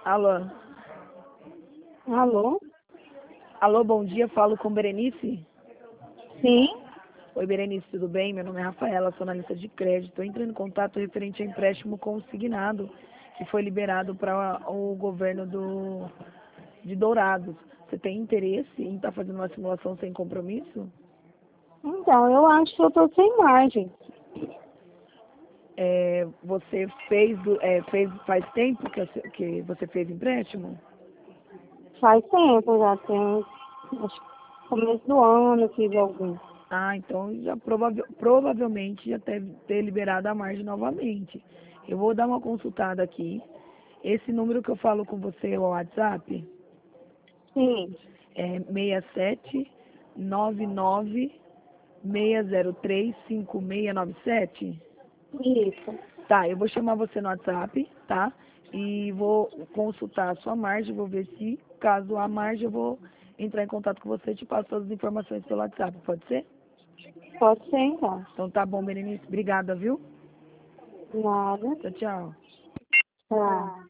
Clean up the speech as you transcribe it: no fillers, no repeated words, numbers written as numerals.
Alô? Alô? Alô, bom dia, falo com Berenice? Sim? Oi, Berenice, tudo bem? Meu nome é Rafaela, sou analista de crédito. Estou entrando em contato referente ao empréstimo consignado que foi liberado para o governo de Dourados. Você tem interesse em estar fazendo uma simulação sem compromisso? Então, eu acho que eu tô sem margem. Você faz tempo que você fez empréstimo? Faz tempo já, acho que começo do ano eu fiz algum. Ah, então já provavelmente já deve ter liberado a margem novamente. Eu vou dar uma consultada aqui. Esse número que eu falo com você é o WhatsApp, Sim, é 6799-603-5697. isso. Tá, eu vou chamar você no WhatsApp, tá? E vou consultar a sua margem, vou ver se, caso a margem, eu vou entrar em contato com você e te passo todas as informações pelo WhatsApp, pode ser? Pode ser então. Então tá bom, Berenice. Obrigada, viu? Nada. Tchau, tchau. Tá.